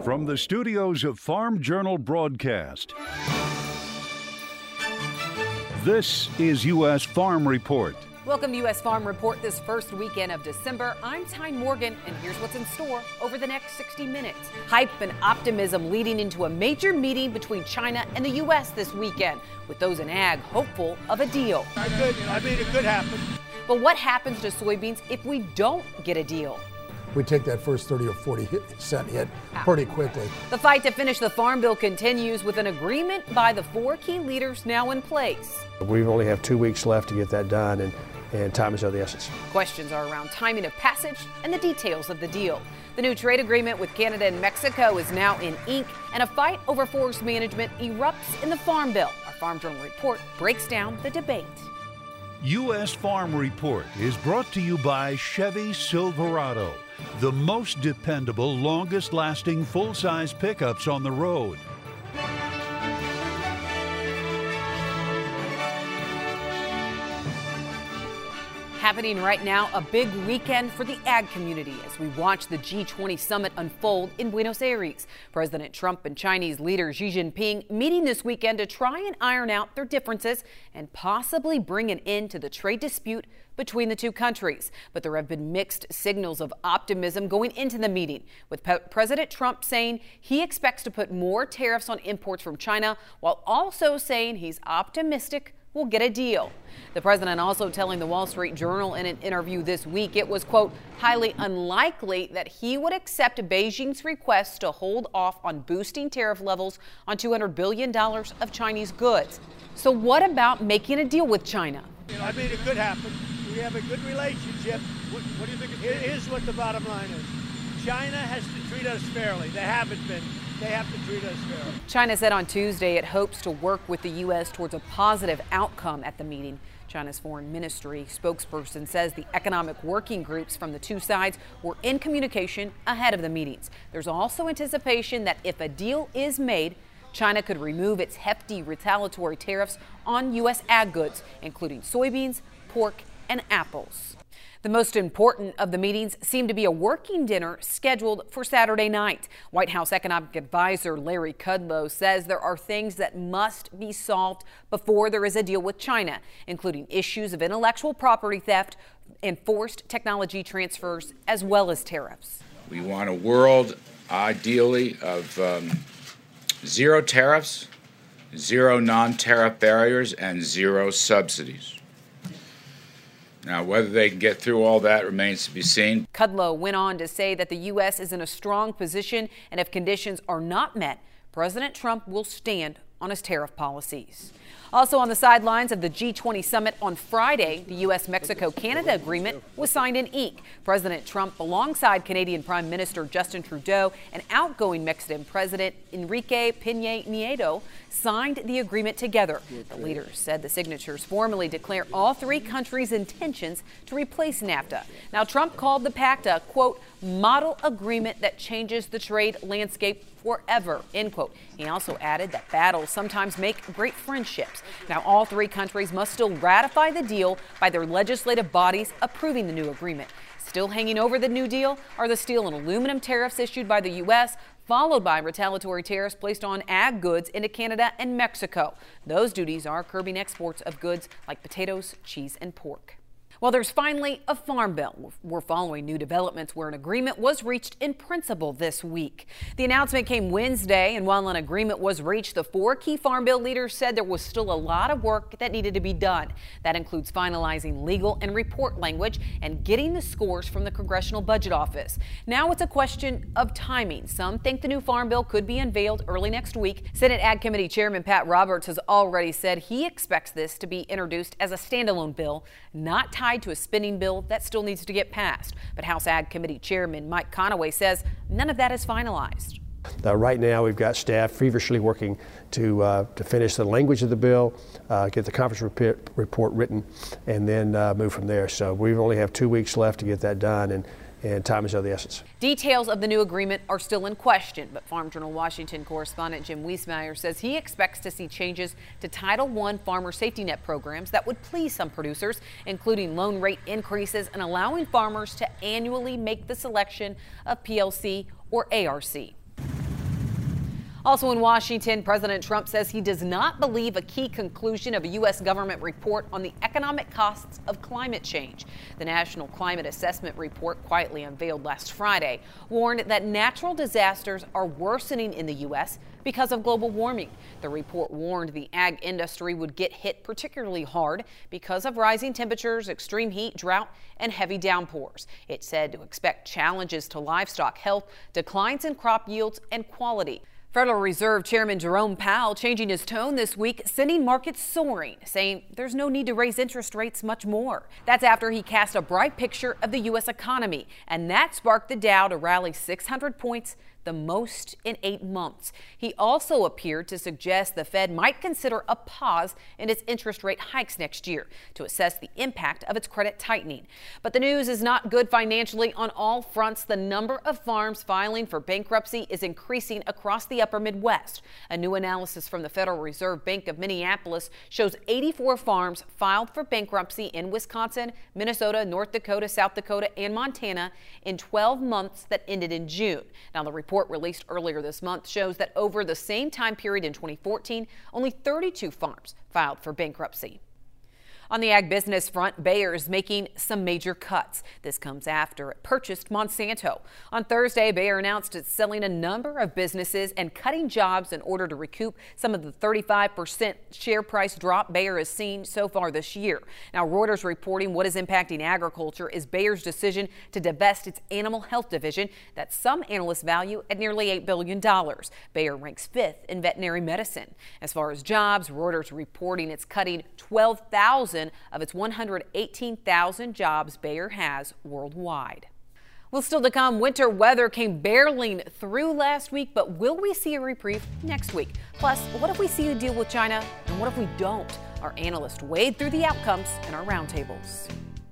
From the studios of Farm Journal Broadcast, this is U.S. Farm Report. Welcome to U.S. Farm Report this first weekend of December. I'm Tyne Morgan, and here's what's in store over the next 60 minutes. Hype and optimism leading into a major meeting between China and the U.S. this weekend, with those in ag hopeful of a deal. It could happen. But what happens to soybeans if we don't get a deal? We take that first 30 or 40 cent hit pretty quickly. The fight to finish the Farm Bill continues with an agreement by the four key leaders now in place. We only have 2 weeks left to get that done, and time is of the essence. Questions are around timing of passage and the details of the deal. The new trade agreement with Canada and Mexico is now in ink, and a fight over forest management erupts in the Farm Bill. Our Farm Journal report breaks down the debate. U.S. Farm Report is brought to you by Chevy Silverado, the most dependable, longest-lasting full-size pickups on the road. Happening right now, a big weekend for the ag community as we watch the G20 summit unfold in Buenos Aires. President Trump and Chinese leader Xi Jinping meeting this weekend to try and iron out their differences and possibly bring an end to the trade dispute between the two countries. But there have been mixed signals of optimism going into the meeting, with President Trump saying he expects to put more tariffs on imports from China, while also saying he's optimistic we'll get a deal. The president also telling the Wall Street Journal in an interview this week it was, quote, highly unlikely that he would accept Beijing's request to hold off on boosting tariff levels on $200 billion of Chinese goods. So what about making a deal with China? It could happen. We have a good relationship. What do you think? Here's what the bottom line is. China has to treat us fairly. They haven't been. They have to treat us fairly. China said on Tuesday it hopes to work with the U.S. towards a positive outcome at the meeting. China's foreign ministry spokesperson says the economic working groups from the two sides were in communication ahead of the meetings. There's also anticipation that if a deal is made, China could remove its hefty retaliatory tariffs on U.S. ag goods, including soybeans, pork, and apples. The most important of the meetings seemed to be a working dinner scheduled for Saturday night. White House economic advisor Larry Kudlow says there are things that must be solved before there is a deal with China, including issues of intellectual property theft and forced technology transfers, as well as tariffs. We want a world, ideally, of zero tariffs, zero non-tariff barriers, and zero subsidies. Now, whether they can get through all that remains to be seen. Kudlow went on to say that the U.S. is in a strong position, and if conditions are not met, President Trump will stand on his tariff policies. Also on the sidelines of the G20 summit on Friday, the U.S.-Mexico-Canada agreement was signed in ink. President Trump, alongside Canadian Prime Minister Justin Trudeau and outgoing Mexican President Enrique Peña Nieto, signed the agreement together. The leaders said the signatures formally declare all three countries' intentions to replace NAFTA. Now, Trump called the pact a, quote, model agreement that changes the trade landscape forever, end quote. He also added that battles sometimes make great friendships. Now, all three countries must still ratify the deal by their legislative bodies approving the new agreement. Still hanging over the new deal are the steel and aluminum tariffs issued by the U.S., followed by retaliatory tariffs placed on ag goods into Canada and Mexico. Those duties are curbing exports of goods like potatoes, cheese, and pork. Well, there's finally a farm bill. We're following new developments where an agreement was reached in principle this week. The announcement came Wednesday, and while an agreement was reached, the four key farm bill leaders said there was still a lot of work that needed to be done. That includes finalizing legal and report language and getting the scores from the Congressional Budget Office. Now it's a question of timing. Some think the new farm bill could be unveiled early next week. Senate Ag Committee Chairman Pat Roberts has already said he expects this to be introduced as a standalone bill, not tied to a spending bill that still needs to get passed. But House Ag Committee Chairman Mike Conaway says none of that is finalized. Right now, we've got staff feverishly working to finish the language of the bill, get the conference report written, and then move from there. So we only have 2 weeks left to get that done, and time is of the essence. Details of the new agreement are still in question, but Farm Journal Washington correspondent Jim Wiesmeyer says he expects to see changes to Title I farmer safety net programs that would please some producers, including loan rate increases and allowing farmers to annually make the selection of PLC or ARC. Also in Washington, President Trump says he does not believe a key conclusion of a U.S. government report on the economic costs of climate change. The National Climate Assessment Report, quietly unveiled last Friday, warned that natural disasters are worsening in the U.S. because of global warming. The report warned the ag industry would get hit particularly hard because of rising temperatures, extreme heat, drought, and heavy downpours. It said to expect challenges to livestock health, declines in crop yields, and quality. Federal Reserve Chairman Jerome Powell changing his tone this week, sending markets soaring, saying there's no need to raise interest rates much more. That's after he cast a bright picture of the U.S. economy, and that sparked the Dow to rally 600 points, the most in 8 months. He also appeared to suggest the Fed might consider a pause in its interest rate hikes next year to assess the impact of its credit tightening. But the news is not good financially on all fronts. The number of farms filing for bankruptcy is increasing across the upper Midwest. A new analysis from the Federal Reserve Bank of Minneapolis shows 84 farms filed for bankruptcy in Wisconsin, Minnesota, North Dakota, South Dakota, and Montana in 12 months that ended in June. Now, the report released earlier this month shows that over the same time period in 2014, only 32 farms filed for bankruptcy. On the ag business front, Bayer is making some major cuts. This comes after it purchased Monsanto. On Thursday, Bayer announced it's selling a number of businesses and cutting jobs in order to recoup some of the 35% share price drop Bayer has seen so far this year. Now, Reuters reporting what is impacting agriculture is Bayer's decision to divest its animal health division that some analysts value at nearly $8 billion. Bayer ranks 5th in veterinary medicine. As far as jobs, Reuters reporting it's cutting 12,000 of its 118,000 jobs Bayer has worldwide. Well, still to come, winter weather came barreling through last week, but will we see a reprieve next week? Plus, what if we see a deal with China, and what if we don't? Our analysts wade through the outcomes in our roundtables.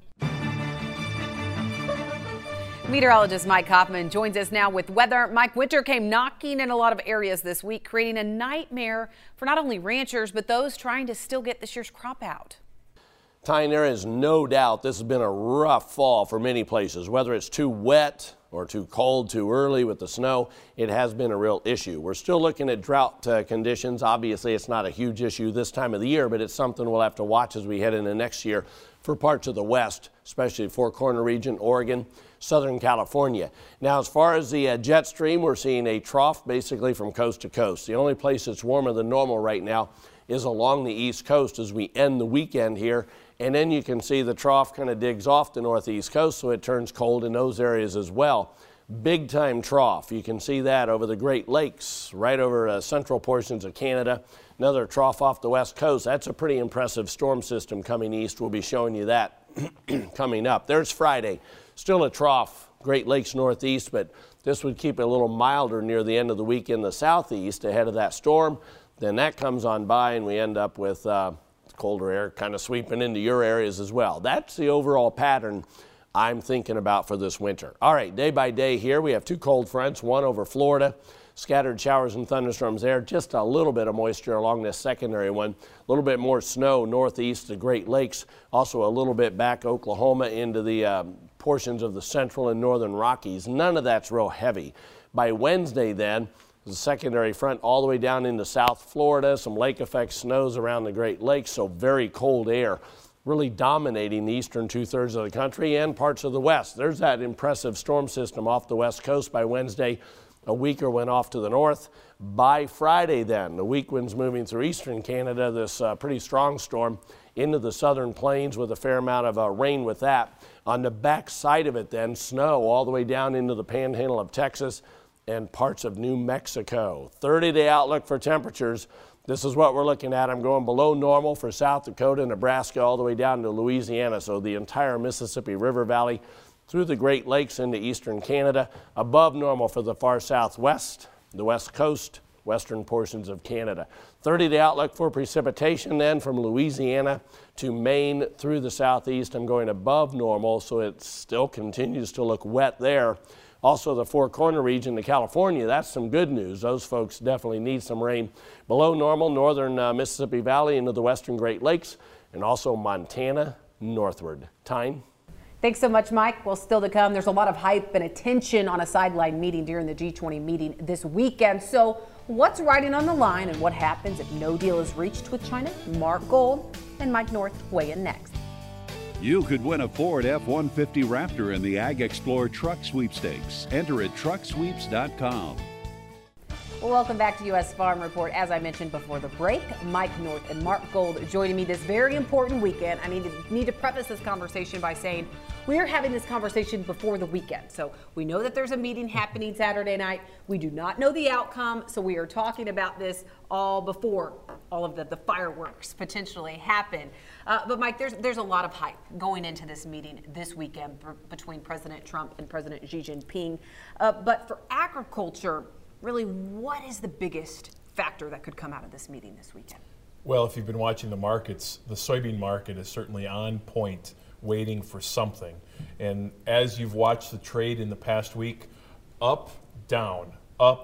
Meteorologist Mike Hoffman joins us now with weather. Mike, winter came knocking in a lot of areas this week, creating a nightmare for not only ranchers, but those trying to still get this year's crop out. Ty, there is no doubt this has been a rough fall for many places. Whether it's too wet or too cold too early with the snow, it has been a real issue. We're still looking at drought conditions. Obviously, it's not a huge issue this time of the year, but it's something we'll have to watch as we head into next year for parts of the West, especially Four Corner region, Oregon, Southern California. Now, as far as the jet stream, we're seeing a trough basically from coast to coast. The only place that's warmer than normal right now is along the East Coast as we end the weekend here. And then you can see the trough kind of digs off the northeast coast, so it turns cold in those areas as well. Big time trough. You can see that over the Great Lakes, right over central portions of Canada. Another trough off the west coast. That's a pretty impressive storm system coming east. We'll be showing you that coming up. There's Friday. Still a trough, Great Lakes northeast, but this would keep it a little milder near the end of the week in the southeast ahead of that storm. Then that comes on by and we end up with colder air kind of sweeping into your areas as well. That's the overall pattern I'm thinking about for this winter. All right, day by day here, we have 2 cold fronts, one over Florida, scattered showers and thunderstorms there, just a little bit of moisture along this secondary one, a little bit more snow northeast of Great Lakes, also a little bit back Oklahoma into the portions of the central and northern Rockies. None of that's real heavy. By Wednesday then, the secondary front all the way down into South Florida, some lake effect snows around the Great Lakes, so very cold air really dominating the eastern 2/3 of the country and parts of the west. There's that impressive storm system off the west coast by Wednesday. A weaker one off to the north. By Friday then, the weak wind's moving through eastern Canada, this pretty strong storm into the southern plains with a fair amount of rain with that. On the back side of it then, snow all the way down into the panhandle of Texas and parts of New Mexico. 30-day outlook for temperatures. This is what we're looking at. I'm going below normal for South Dakota, Nebraska, all the way down to Louisiana. So the entire Mississippi River Valley through the Great Lakes into eastern Canada. Above normal for the far southwest, the west coast, western portions of Canada. 30-day outlook for precipitation then from Louisiana to Maine through the southeast. I'm going above normal, so it still continues to look wet there. Also, the Four Corner region to California, that's some good news. Those folks definitely need some rain. Below normal, northern Mississippi Valley into the western Great Lakes, and also Montana northward. Tyne? Thanks so much, Mike. Well, still to come, there's a lot of hype and attention on a sideline meeting during the G20 meeting this weekend. So what's riding on the line and what happens if no deal is reached with China? Mark Gold and Mike North weigh in next. You could win a Ford F-150 Raptor in the Ag Explorer Truck Sweepstakes. Enter at trucksweeps.com. Well, welcome back to U.S. Farm Report. As I mentioned before the break, Mike North and Mark Gold joining me this very important weekend. I need to preface this conversation by saying we are having this conversation before the weekend. So we know that there's a meeting happening Saturday night. We do not know the outcome, so we are talking about this all before all of the fireworks potentially happen. But Mike, there's a lot of hype going into this meeting this weekend between President Trump and President Xi Jinping. But for agriculture, really, what is the biggest factor that could come out of this meeting this weekend? Well, if you've been watching the markets, the soybean market is certainly on point, waiting for something. And as you've watched the trade in the past week, up, down,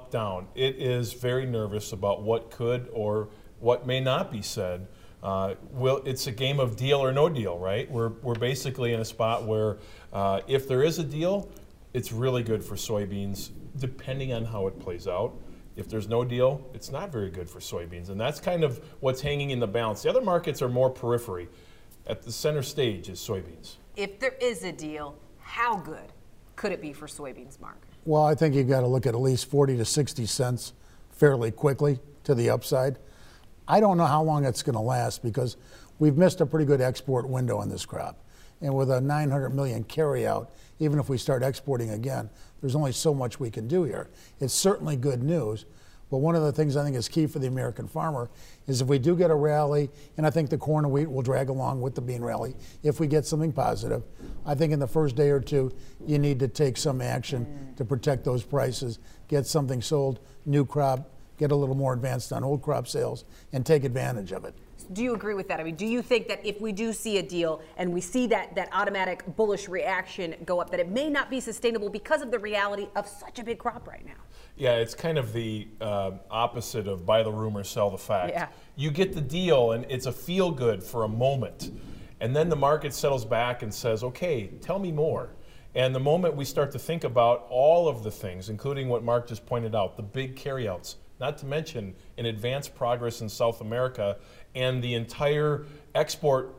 it is very nervous about what could or what may not be said. It's a game of deal or no deal, right? We're basically in a spot where if there is a deal, it's really good for soybeans, depending on how it plays out. If there's no deal, it's not very good for soybeans. And that's kind of what's hanging in the balance. The other markets are more periphery. At the center stage is soybeans. If there is a deal, how good could it be for soybeans, Mark? Well, I think you've got to look at least 40 to 60 cents fairly quickly to the upside. I don't know how long it's going to last because we've missed a pretty good export window on this crop. And with a 900 million carryout, even if we start exporting again, there's only so much we can do here. It's certainly good news, but one of the things I think is key for the American farmer is if we do get a rally, and I think the corn and wheat will drag along with the bean rally, if we get something positive, I think in the first day or two, you need to take some action to protect those prices, get something sold, new crop, get a little more advanced on old crop sales, and take advantage of it. Do you agree with that? I mean, do you think that if we do see a deal and we see that automatic bullish reaction go up, that it may not be sustainable because of the reality of such a big crop right now? Yeah, it's kind of the opposite of buy the rumor, sell the fact. Yeah. You get the deal and it's a feel good for a moment. And then the market settles back and says, okay, tell me more. And the moment we start to think about all of the things, including what Mark just pointed out, the big carryouts, not to mention an advanced progress in South America and the entire export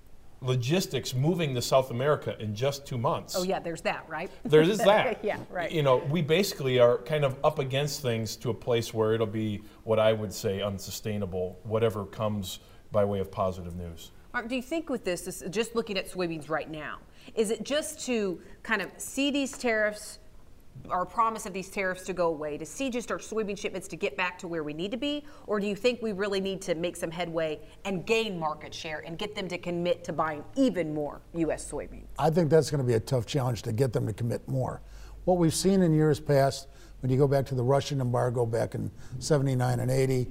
logistics moving to South America in just 2 months. Oh yeah, there's that, right? There is that. Yeah, right. You know, we basically are kind of up against things to a place where it'll be what I would say unsustainable, whatever comes by way of positive news. Mark, do you think with this, just looking at soybeans right now, is it just to kind of see these tariffs or a promise of these tariffs to go away, to see just our soybean shipments to get back to where we need to be? Or do you think we really need to make some headway and gain market share and get them to commit to buying even more U.S. soybeans? I think that's going to be a tough challenge to get them to commit more. What we've seen in years past, when you go back to the Russian embargo back in 79 and 80,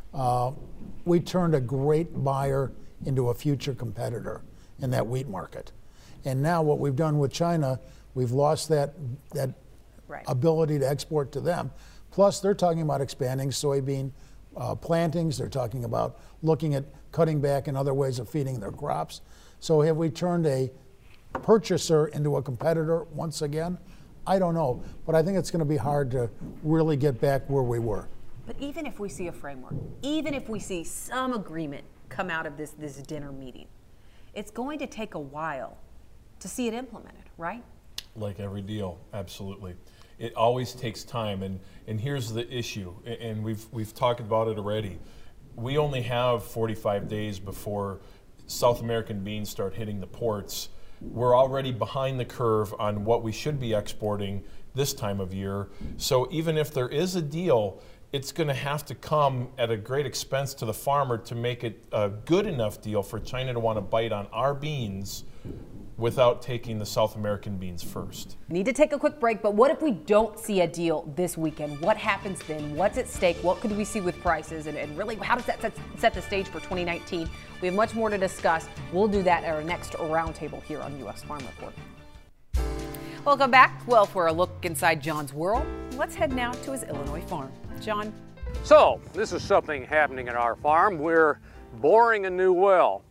we turned a great buyer into a future competitor in that wheat market. And now what we've done with China, we've lost that right. ability to export to them. Plus, they're talking about expanding soybean plantings. They're talking about looking at cutting back in other ways of feeding their crops. So have we turned a purchaser into a competitor once again? I don't know, but I think it's going to be hard to really get back where we were. But even if we see a framework, even if we see some agreement come out of this dinner meeting, it's going to take a while to see it implemented, right? Like every deal, absolutely. It always takes time, and here's the issue, and we've talked about it already. We only have 45 days before South American beans start hitting the ports. We're already behind the curve on what we should be exporting this time of year. So even if there is a deal, it's going to have to come at a great expense to the farmer to make it a good enough deal for China to want to bite on our beans without taking the South American beans first. Need to take a quick break, but what if we don't see a deal this weekend? What happens then? What's at stake? What could we see with prices? And really, how does that set the stage for 2019? We have much more to discuss. We'll do that at our next roundtable here on U.S. Farm Report. Welcome back. Well, for a look inside John's world, let's head now to his Illinois farm. John. So, this is something happening at our farm. We're boring a new well.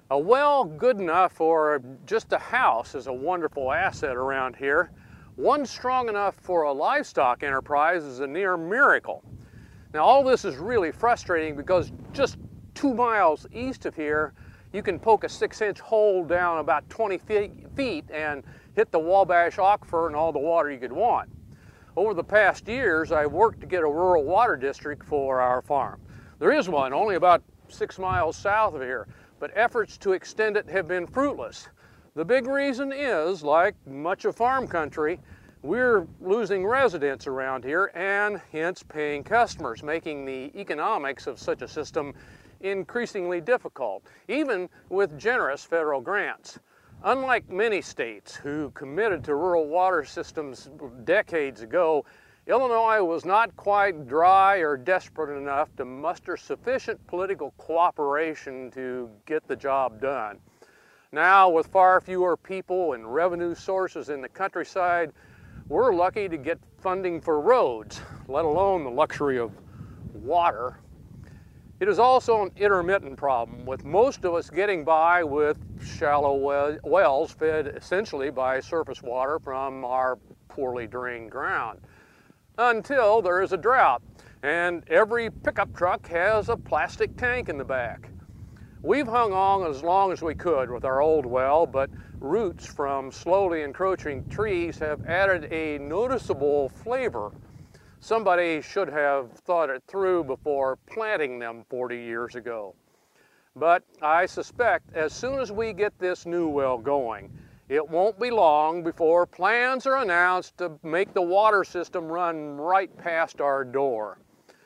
A well good enough for just a house is a wonderful asset around here. One strong enough for a livestock enterprise is a near miracle. Now all this is really frustrating because just 2 miles east of here, you can poke a 6-inch hole down about 20 feet and hit the Wabash Aquifer and all the water you could want. Over the past years, I've worked to get a rural water district for our farm. There is one only about 6 miles south of here, but efforts to extend it have been fruitless. The big reason is, like much of farm country, we're losing residents around here and hence paying customers, making the economics of such a system increasingly difficult, even with generous federal grants. Unlike many states who committed to rural water systems decades ago, Illinois was not quite dry or desperate enough to muster sufficient political cooperation to get the job done. Now, with far fewer people and revenue sources in the countryside, we're lucky to get funding for roads, let alone the luxury of water. It is also an intermittent problem, with most of us getting by with shallow wells fed essentially by surface water from our poorly drained ground. Until there is a drought, and every pickup truck has a plastic tank in the back. We've hung on as long as we could with our old well, but roots from slowly encroaching trees have added a noticeable flavor. Somebody should have thought it through before planting them 40 years ago. But I suspect as soon as we get this new well going, it won't be long before plans are announced to make the water system run right past our door.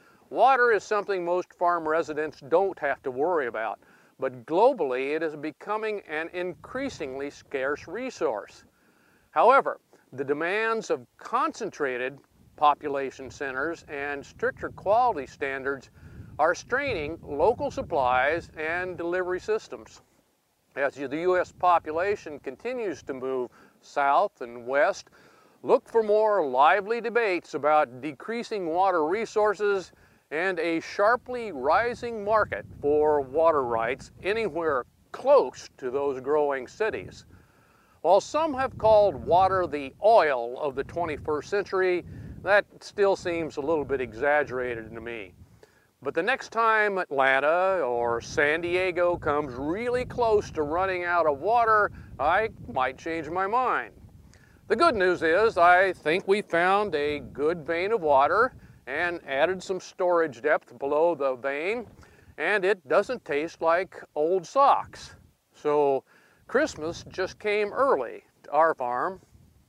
Water is something most farm residents don't have to worry about, but globally it is becoming an increasingly scarce resource. However, the demands of concentrated population centers and stricter quality standards are straining local supplies and delivery systems. As the U.S. population continues to move south and west, look for more lively debates about decreasing water resources and a sharply rising market for water rights anywhere close to those growing cities. While some have called water the oil of the 21st century, that still seems a little bit exaggerated to me. But the next time Atlanta or San Diego comes really close to running out of water, I might change my mind. The good news is I think we found a good vein of water and added some storage depth below the vein, and it doesn't taste like old socks. So Christmas just came early to our farm.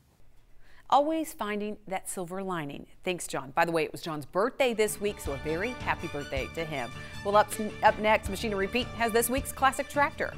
Always finding that silver lining. Thanks, John. By the way, it was John's birthday this week, so a very happy birthday to him. Well, up next, Machinery Pete has this week's Classic Tractor.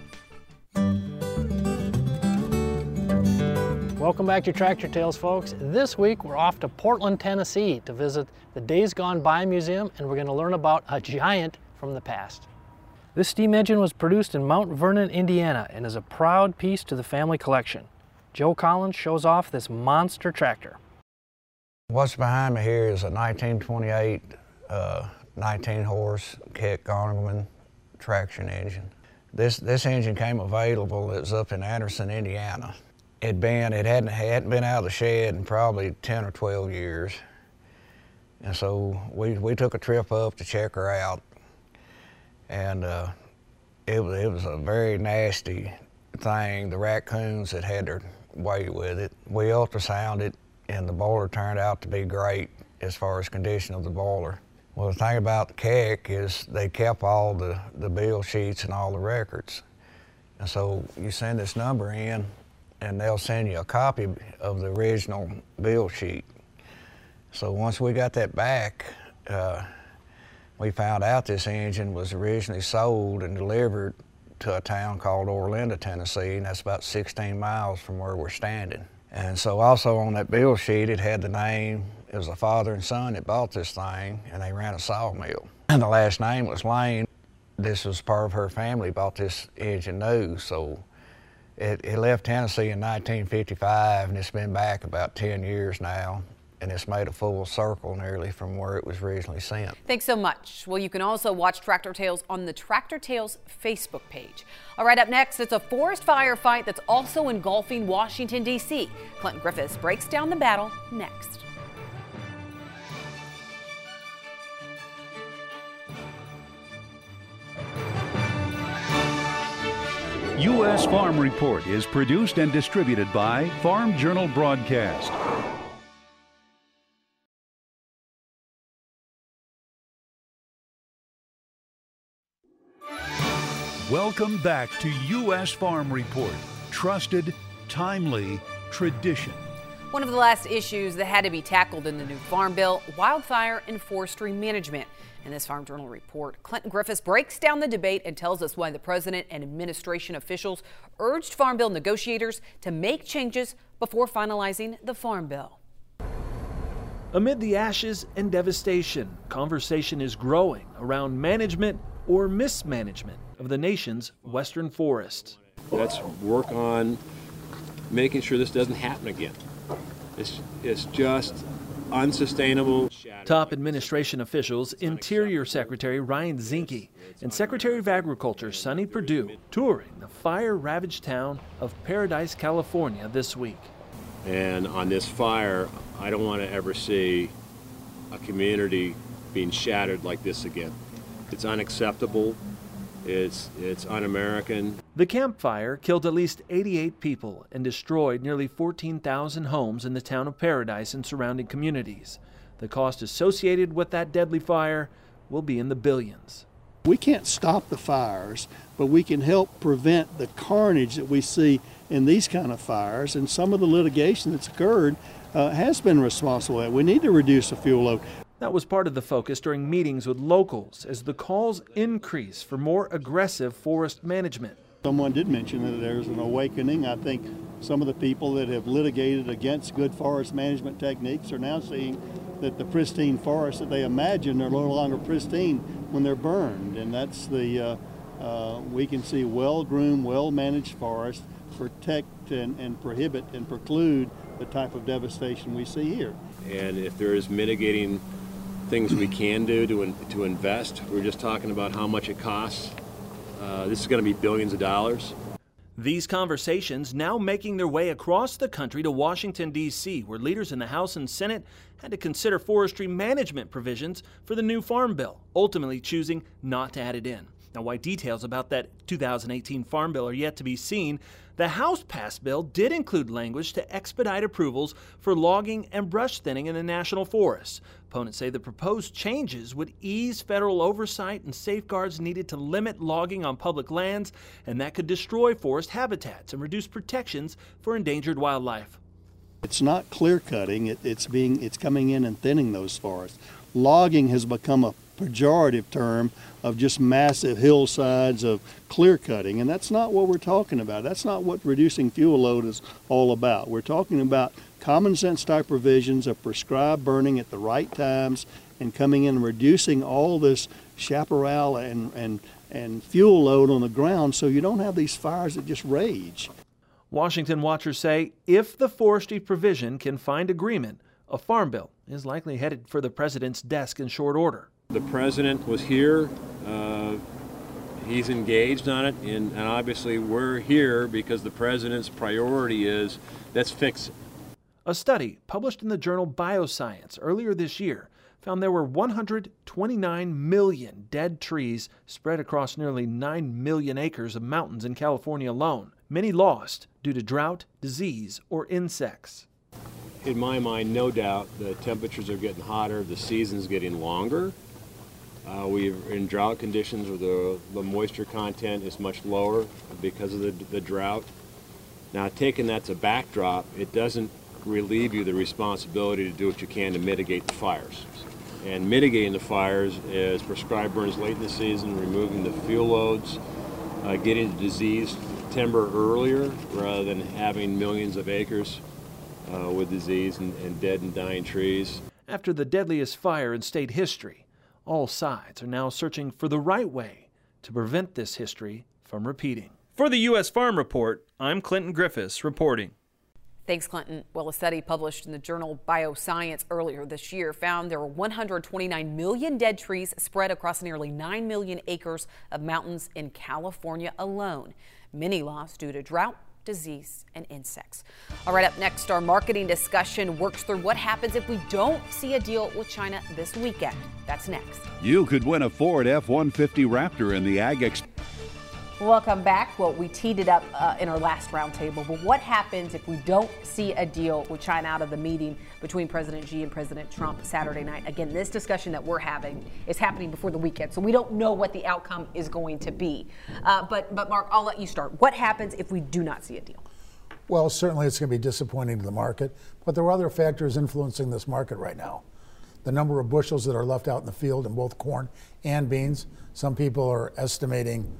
Welcome back to Tractor Tales, folks. This week we're off to Portland, Tennessee to visit the Days Gone By Museum, and we're going to learn about a giant from the past. This steam engine was produced in Mount Vernon, Indiana, and is a proud piece to the family collection. Joe Collins shows off this monster tractor. What's behind me here is a 1928 19-horse Keck Garnerman traction engine. This engine came available. It was up in Anderson, Indiana. It hadn't been out of the shed in probably 10 or 12 years. And so we took a trip up to check her out. And it was a very nasty thing. The raccoons that had their way with it. We ultrasounded it, and the boiler turned out to be great as far as condition of the boiler. Well, the thing about the Keck is they kept all the bill sheets and all the records. And so you send this number in, and they'll send you a copy of the original bill sheet. So once we got that back, we found out this engine was originally sold and delivered to a town called Orlinda, Tennessee, and that's about 16 miles from where we're standing. And so also on that bill sheet, it had the name. It was a father and son that bought this thing, and they ran a sawmill. And the last name was Lane. This was part of her family bought this engine new, so it left Tennessee in 1955, and it's been back about 10 years now. and it's made a full circle nearly from where it was originally sent. Thanks so much. Well, you can also watch Tractor Tales on the Tractor Tales Facebook page. All right, up next, it's a forest fire fight that's also engulfing Washington, D.C. Clinton Griffiths breaks down the battle next. U.S. Farm Report is produced and distributed by Farm Journal Broadcast. Welcome back to U.S. Farm Report. Trusted, timely, tradition. One of the last issues that had to be tackled in the new Farm Bill, wildfire and forestry management. In this Farm Journal report, Clinton Griffiths breaks down the debate and tells us why the president and administration officials urged Farm Bill negotiators to make changes before finalizing the Farm Bill. Amid the ashes and devastation, conversation is growing around management or mismanagement of the nation's western forests. Let's work on making sure this doesn't happen again. It's just unsustainable. Top administration officials, Interior Secretary Ryan Zinke and Secretary of Agriculture Sonny Perdue, touring the fire-ravaged town of Paradise, California this week. And on this fire, I don't want to ever see a community being shattered like this again. It's unacceptable. It's un-American. The Camp Fire killed at least 88 people and destroyed nearly 14,000 homes in the town of Paradise and surrounding communities. The cost associated with that deadly fire will be in the billions. We can't stop the fires, but we can help prevent the carnage that we see in these kind of fires, and some of the litigation that's occurred has been responsible. We need to reduce the fuel load. That was part of the focus during meetings with locals as the calls increase for more aggressive forest management. Someone did mention that there's an awakening. I think some of the people that have litigated against good forest management techniques are now seeing that the pristine forests that they imagine are no longer pristine when they're burned. And that's the, we can see well-groomed, well-managed forests protect and prohibit and preclude the type of devastation we see here. And if there is mitigating things we can do to invest, we're just talking about how much it costs. This is going to be billions of dollars. These conversations now making their way across the country to Washington, D.C., where leaders in the House and Senate had to consider forestry management provisions for the new Farm Bill, ultimately choosing not to add it in. Now, while details about that 2018 Farm Bill are yet to be seen, the House-passed bill did include language to expedite approvals for logging and brush thinning in the national forests. Opponents say the proposed changes would ease federal oversight and safeguards needed to limit logging on public lands, and that could destroy forest habitats and reduce protections for endangered wildlife. It's not clear cutting, it's coming in and thinning those forests. Logging has become a pejorative term of just massive hillsides of clear cutting, and that's not what we're talking about. That's not what reducing fuel load is all about. We're talking about common sense type provisions of prescribed burning at the right times and coming in and reducing all this chaparral and fuel load on the ground so you don't have these fires that just rage. Washington watchers say if the forestry provision can find agreement, a farm bill is likely headed for the president's desk in short order. The president was here, he's engaged on it, and obviously we're here because the president's priority is, let's fix it. A study published in the journal Bioscience earlier this year found there were 129 million dead trees spread across nearly 9 million acres of mountains in California alone, many lost due to drought, disease, or insects. In my mind, no doubt, the temperatures are getting hotter, the season's getting longer. We're in drought conditions where the moisture content is much lower because of the drought. Now, taking that to backdrop, it doesn't relieve you the responsibility to do what you can to mitigate the fires. And mitigating the fires is prescribed burns late in the season, removing the fuel loads, getting the diseased timber earlier rather than having millions of acres with disease and dead and dying trees. After the deadliest fire in state history, all sides are now searching for the right way to prevent this history from repeating. For the U.S. Farm Report, I'm Clinton Griffiths reporting. Thanks, Clinton. Well, a study published in the journal Bioscience earlier this year found there were 129 million dead trees spread across nearly 9 million acres of mountains in California alone. Many lost due to drought, disease, and insects. All right, up next, our marketing discussion works through what happens if we don't see a deal with China this weekend. That's next. You could win a Ford F-150 Raptor in the Ag Expo. Welcome back. Well, we teed it up in our last roundtable, but what happens if we don't see a deal with China out of the meeting between President Xi and President Trump Saturday night? Again, this discussion that we're having is happening before the weekend, so we don't know what the outcome is going to be. But Mark, I'll let you start. What happens if we do not see a deal? Well, certainly it's going to be disappointing to the market, but there are other factors influencing this market right now. The number of bushels that are left out in the field in both corn and beans. Some people are estimating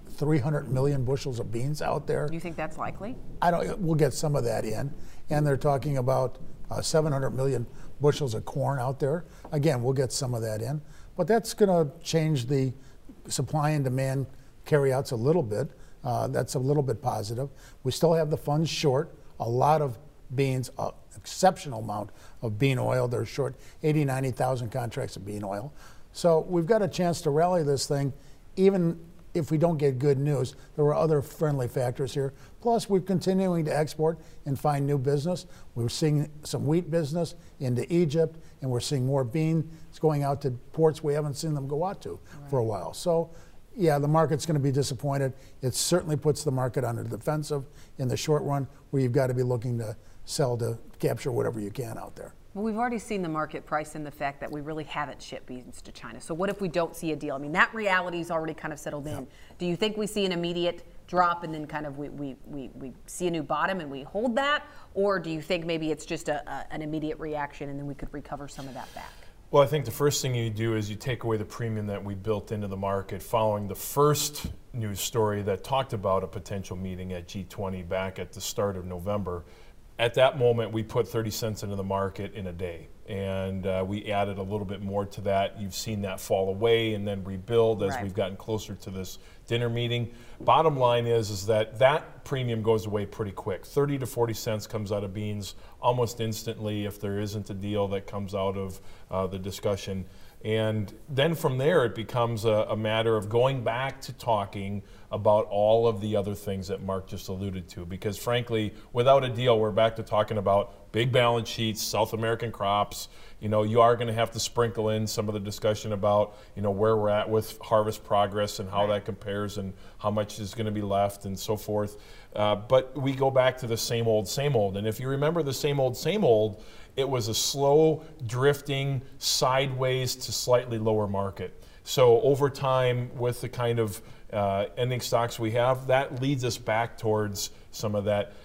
300 million bushels of beans out there. You think that's likely? We'll get some of that in. And they're talking about 700 million bushels of corn out there. Again, we'll get some of that in. But that's going to change the supply and demand carryouts a little bit. That's a little bit positive. We still have the funds short. A lot of beans, an exceptional amount of bean oil. They're short 80, 90,000 contracts of bean oil. So we've got a chance to rally this thing, even if we don't get good news. There were other friendly factors here. Plus, we're continuing to export and find new business. We're seeing some wheat business into Egypt, and we're seeing more beans going out to ports we haven't seen them go out to for a while. So, yeah, the market's going to be disappointed. It certainly puts the market on the defensive in the short run, where you've got to be looking to sell to capture whatever you can out there. Well, we've already seen the market price in the fact that we really haven't shipped beans to China. So what if we don't see a deal? I mean, that reality's already kind of settled in. Do you think we see an immediate drop and then kind of we see a new bottom and we hold that? Or do you think maybe it's just an immediate reaction and then we could recover some of that back? Well, I think the first thing you do is you take away the premium that we built into the market following the first news story that talked about a potential meeting at G20 back at the start of November. At that moment, we put 30 cents into the market in a day, and we added a little bit more to that. You've seen that fall away and then rebuild as we've gotten closer to this dinner meeting. Bottom line is that premium goes away pretty quick. 30 to 40 cents comes out of beans almost instantly if there isn't a deal that comes out of the discussion. And then from there, it becomes a matter of going back to talking about all of the other things that Mark just alluded to. Because frankly, without a deal, we're back to talking about big balance sheets, South American crops. You know, you are going to have to sprinkle in some of the discussion about, you know, where we're at with harvest progress and how that compares and how much is going to be left and so forth. But we go back to the same old, same old. And if you remember the same old, it was a slow drifting sideways to slightly lower market. So over time, with the kind of ending stocks we have, that leads us back towards some of that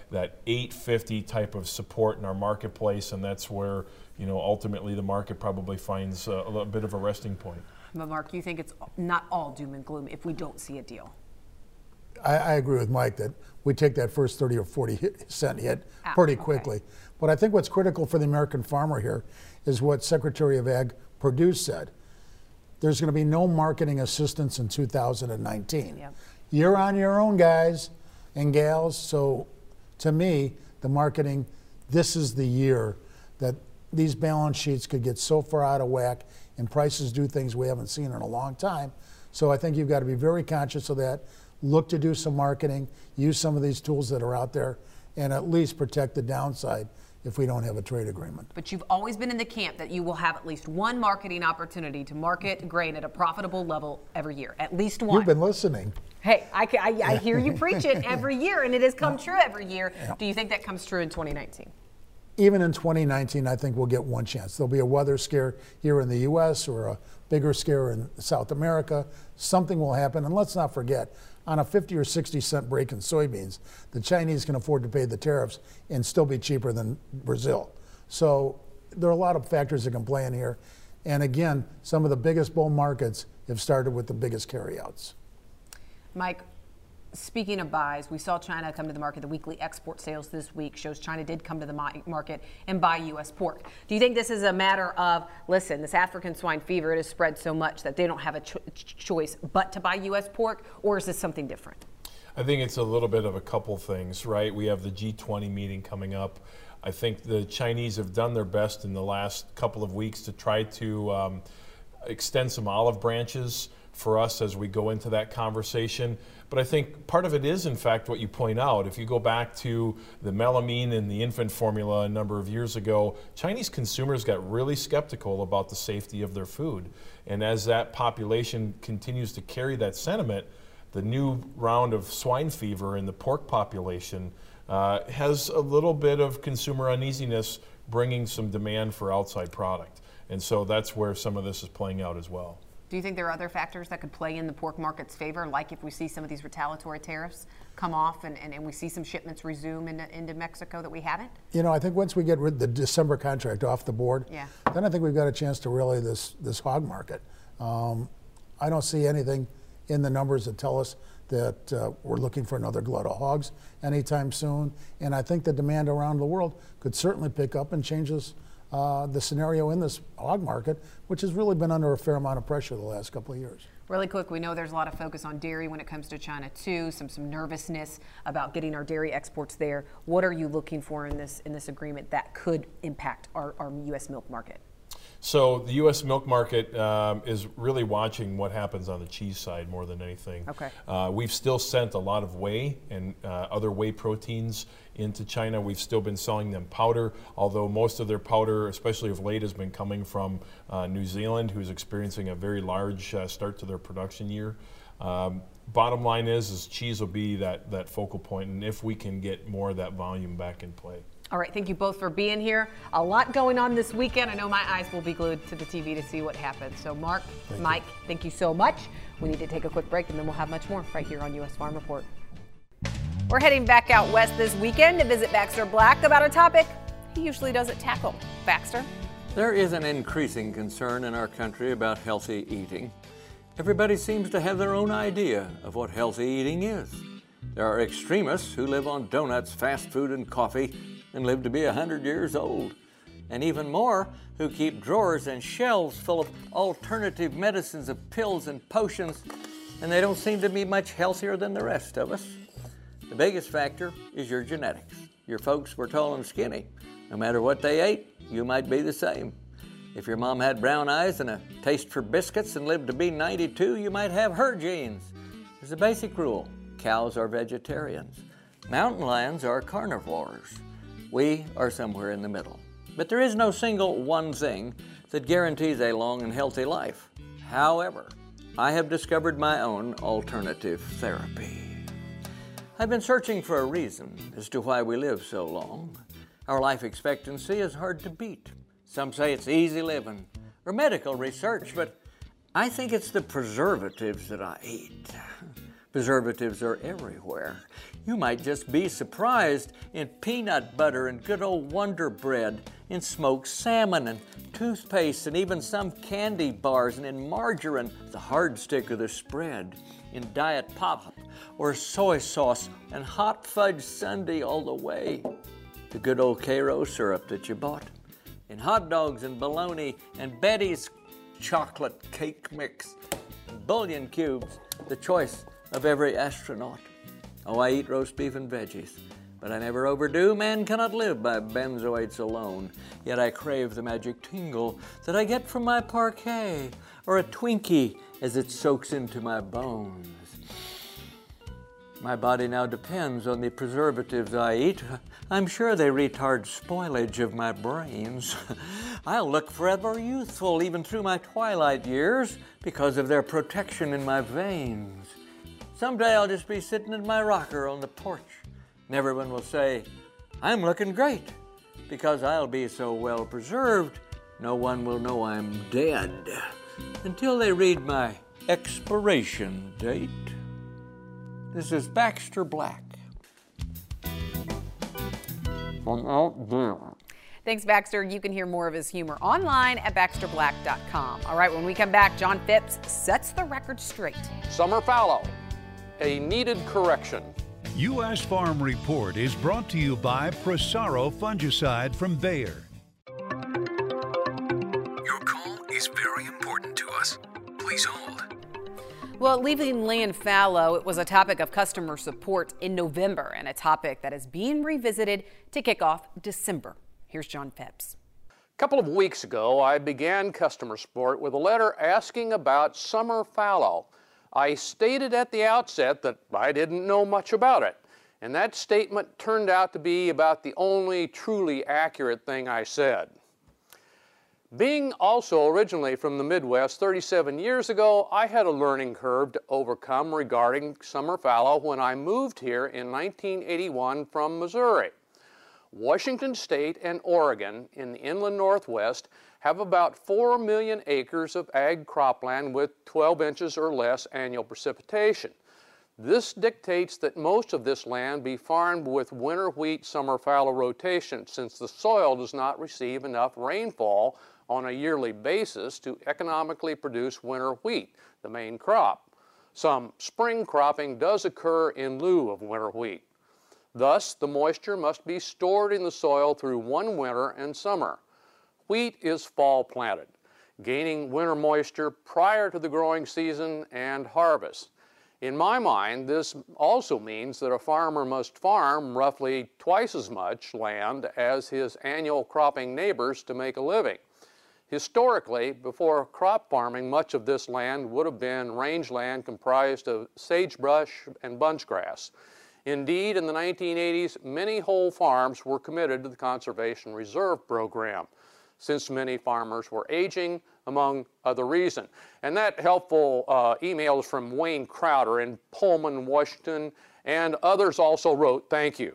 850 type of support in our marketplace, and that's where, you know, ultimately the market probably finds a little bit of a resting point. But Mark, you think it's not all doom and gloom if we don't see a deal? I agree with Mike that we take that first 30 or 40 cent hit pretty quickly. But I think what's critical for the American farmer here is what Secretary of Ag Perdue said. There's going to be no marketing assistance in 2019. Yep. You're on your own, guys and gals. So to me, the marketing, this is the year that these balance sheets could get so far out of whack and prices do things we haven't seen in a long time. So I think you've got to be very conscious of that. Look to do some marketing, use some of these tools that are out there, and at least protect the downside if we don't have a trade agreement. But you've always been in the camp that you will have at least one marketing opportunity to market grain at a profitable level every year. At least one. You've been listening. Hey, I hear you preach it every year, and it has come true every year. Yeah. Do you think that comes true in 2019? Even in 2019, I think we'll get one chance. There'll be a weather scare here in the U.S. or a bigger scare in South America. Something will happen. And let's not forget, on a 50 or 60 cent break in soybeans, the Chinese can afford to pay the tariffs and still be cheaper than Brazil. So there are a lot of factors that can play in here. And again, some of the biggest bull markets have started with the biggest carryouts. Mike, speaking of buys, we saw China come to the market. The weekly export sales this week shows China did come to the market and buy U.S. pork. Do you think this is a matter of, listen, this African swine fever, it has spread so much that they don't have a choice but to buy U.S. pork, or is this something different? I think it's a little bit of a couple things, right? We have the G20 meeting coming up. I think the Chinese have done their best in the last couple of weeks to try to extend some olive branches for us as we go into that conversation. But I think part of it is, in fact, what you point out. If you go back to the melamine and the infant formula a number of years ago, Chinese consumers got really skeptical about the safety of their food. And as that population continues to carry that sentiment, the new round of swine fever in the pork population has a little bit of consumer uneasiness, bringing some demand for outside product. And so that's where some of this is playing out as well. Do you think there are other factors that could play in the pork market's favor, like if we see some of these retaliatory tariffs come off and we see some shipments resume into Mexico that we haven't? You know, I think once we get rid of the December contract off the board, then I think we've got a chance to rally this hog market. I don't see anything in the numbers that tell us that we're looking for another glut of hogs anytime soon. And I think the demand around the world could certainly pick up and changes the scenario in this hog market, which has really been under a fair amount of pressure the last couple of years. Really quick, we know there's a lot of focus on dairy when it comes to China too, some nervousness about getting our dairy exports there. What are you looking for in this agreement that could impact our U.S. milk market? So the U.S. milk market is really watching what happens on the cheese side more than anything. Okay. We've still sent a lot of whey and other whey proteins into China. We've still been selling them powder, although most of their powder, especially of late, has been coming from New Zealand, who's experiencing a very large start to their production year. Bottom line is cheese will be that focal point, and if we can get more of that volume back in play. All right, thank you both for being here. A lot going on this weekend. I know my eyes will be glued to the TV to see what happens. So Mark, Mike, thank you so much. We need to take a quick break, and then we'll have much more right here on U.S. Farm Report. We're heading back out west this weekend to visit Baxter Black about a topic he usually doesn't tackle. Baxter? There is an increasing concern in our country about healthy eating. Everybody seems to have their own idea of what healthy eating is. There are extremists who live on donuts, fast food, and coffee and live to be 100 years old. And even more who keep drawers and shelves full of alternative medicines of pills and potions, and they don't seem to be much healthier than the rest of us. The biggest factor is your genetics. Your folks were tall and skinny. No matter what they ate, you might be the same. If your mom had brown eyes and a taste for biscuits and lived to be 92, you might have her genes. There's a basic rule. Cows are vegetarians. Mountain lions are carnivores. We are somewhere in the middle. But there is no single one thing that guarantees a long and healthy life. However, I have discovered my own alternative therapy. I've been searching for a reason as to why we live so long. Our life expectancy is hard to beat. Some say it's easy living or medical research, but I think it's the preservatives that I eat. Preservatives are everywhere. You might just be surprised in peanut butter and good old Wonder Bread, in smoked salmon and toothpaste and even some candy bars, and in margarine, the hard stick of the spread, in Diet Pop or soy sauce and hot fudge sundae all the way. The good old Karo syrup that you bought, in hot dogs and bologna and Betty's chocolate cake mix, and bouillon cubes, the choice of every astronaut. Oh, I eat roast beef and veggies, but I never overdo. Man cannot live by benzoates alone. Yet I crave the magic tingle that I get from my parquet, or a Twinkie as it soaks into my bones. My body now depends on the preservatives I eat. I'm sure they retard spoilage of my brains. I'll look forever youthful even through my twilight years because of their protection in my veins. Someday I'll just be sitting in my rocker on the porch, and everyone will say, I'm looking great, because I'll be so well preserved, no one will know I'm dead until they read my expiration date. This is Baxter Black. On Out There. Thanks, Baxter. You can hear more of his humor online at baxterblack.com. All right, when we come back, John Phipps sets the record straight. Summer fallow, a needed correction. U.S. Farm Report is brought to you by Prosaro fungicide from Bayer. Your call is very important to us. Please hold. Well, leaving land fallow, it was a topic of customer support in November and a topic that is being revisited to kick off December. Here's John Phipps. A couple of weeks ago, I began customer support with a letter asking about summer fallow. I stated at the outset that I didn't know much about it, and that statement turned out to be about the only truly accurate thing I said. Being also originally from the Midwest 37 years ago, I had a learning curve to overcome regarding summer fallow when I moved here in 1981 from Missouri. Washington State and Oregon in the inland Northwest have about 4 million acres of ag cropland with 12 inches or less annual precipitation. This dictates that most of this land be farmed with winter wheat summer fallow rotation, since the soil does not receive enough rainfall on a yearly basis to economically produce winter wheat, the main crop. Some spring cropping does occur in lieu of winter wheat. Thus, the moisture must be stored in the soil through one winter and summer. Wheat is fall planted, gaining winter moisture prior to the growing season and harvest. In my mind, this also means that a farmer must farm roughly twice as much land as his annual cropping neighbors to make a living. Historically, before crop farming, much of this land would have been rangeland comprised of sagebrush and bunchgrass. Indeed, in the 1980s, many whole farms were committed to the Conservation Reserve Program, since many farmers were aging, among other reasons. And that helpful email is from Wayne Crowder in Pullman, Washington, and others also wrote, "Thank you."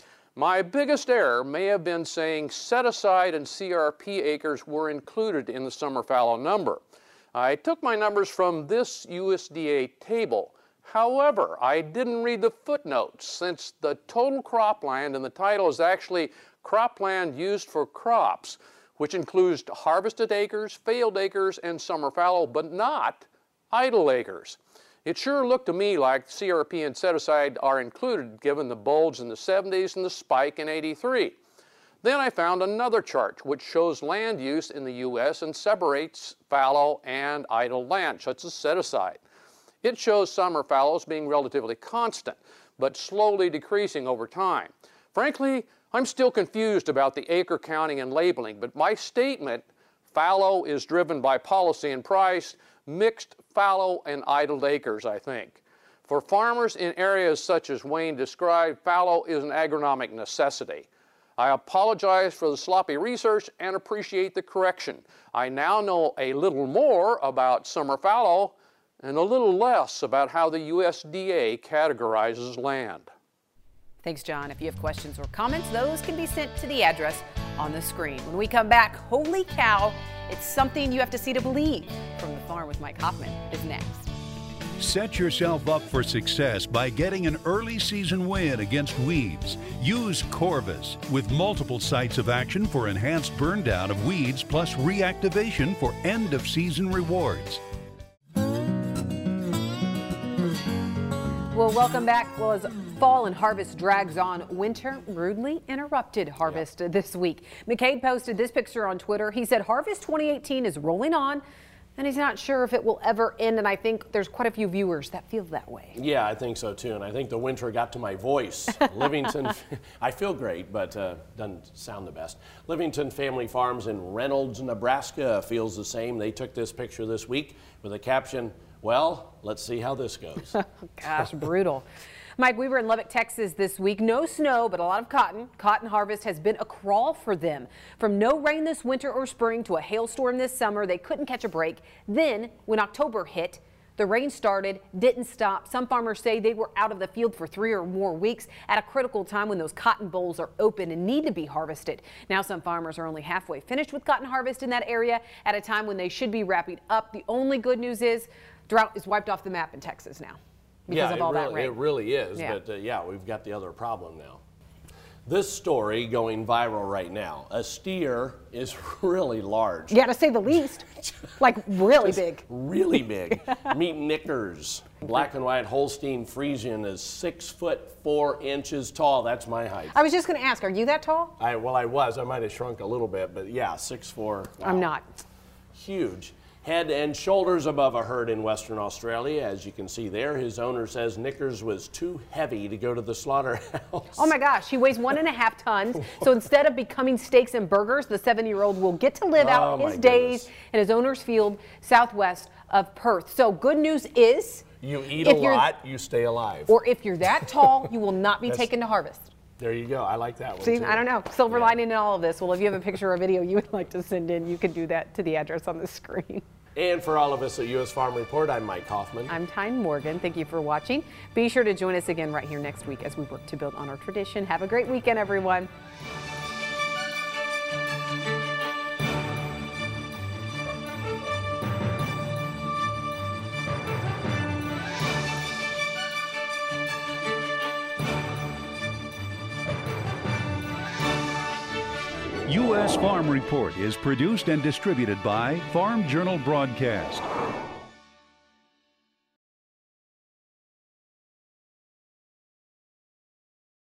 My biggest error may have been saying set-aside and CRP acres were included in the summer fallow number. I took my numbers from this USDA table. However, I didn't read the footnotes, since the total cropland in the title is actually cropland used for crops, which includes harvested acres, failed acres, and summer fallow, but not idle acres. It sure looked to me like CRP and set-aside are included, given the bulge in the 70s and the spike in 83. Then I found another chart which shows land use in the U.S. and separates fallow and idle land, such as set-aside. It shows summer fallows being relatively constant, but slowly decreasing over time. Frankly, I'm still confused about the acre counting and labeling, but my statement, fallow is driven by policy and price, mixed fallow and idled acres, I think. For farmers in areas such as Wayne described, fallow is an agronomic necessity. I apologize for the sloppy research and appreciate the correction. I now know a little more about summer fallow and a little less about how the USDA categorizes land. Thanks, John. If you have questions or comments, those can be sent to the address on the screen. When we come back, holy cow, it's something you have to see to believe. From the Farm with Mike Hoffman is next. Set yourself up for success by getting an early season win against weeds. Use Corvus with multiple sites of action for enhanced burn down of weeds plus reactivation for end of season rewards. Well, welcome back. Well, as fall and harvest drags on, winter rudely interrupted harvest this week. McCabe posted this picture on Twitter. He said harvest 2018 is rolling on, and he's not sure if it will ever end, and I think there's quite a few viewers that feel that way. Yeah, I think so too, and I think the winter got to my voice. Livington, I feel great, but doesn't sound the best. Livington Family Farms in Reynolds, Nebraska feels the same. They took this picture this week with a caption, "Well, let's see how this goes." Gosh, brutal. Mike, we were in Lubbock, Texas this week. No snow, but a lot of cotton. Cotton harvest has been a crawl for them. From no rain this winter or spring to a hailstorm this summer, they couldn't catch a break. Then, when October hit, the rain started, didn't stop. Some farmers say they were out of the field for 3 or more weeks at a critical time when those cotton bolls are open and need to be harvested. Now some farmers are only halfway finished with cotton harvest in that area at a time when they should be wrapping up. The only good news is drought is wiped off the map in Texas now. Because of all that rain. It really is, Yeah. but yeah, we've got the other problem now. This story going viral right now. A steer is really large. Yeah, to say the least. Like really big. Really big. Meet Knickers. Black and white Holstein Friesian is 6'4" tall. That's my height. I was just going to ask, are you that tall? I was. I might have shrunk a little bit, but yeah, 6'4". Wow. I'm not. Huge. Head and shoulders above a herd in Western Australia. As you can see there, his owner says Knickers was too heavy to go to the slaughterhouse. Oh my gosh, he weighs 1.5 tons. So instead of becoming steaks and burgers, the 70-year-old will get to live out his days in his owner's field southwest of Perth. So good news is, you eat a lot, you stay alive. Or if you're that tall, you will not be taken to harvest. There you go. I like that one. See, too. I don't know. Silver lining in all of this. Well, if you have a picture or video you would like to send in, you can do that to the address on the screen. And for all of us at U.S. Farm Report, I'm Mike Hoffman. I'm Tyne Morgan. Thank you for watching. Be sure to join us again right here next week as we work to build on our tradition. Have a great weekend, everyone. U.S. Farm Report is produced and distributed by Farm Journal Broadcast.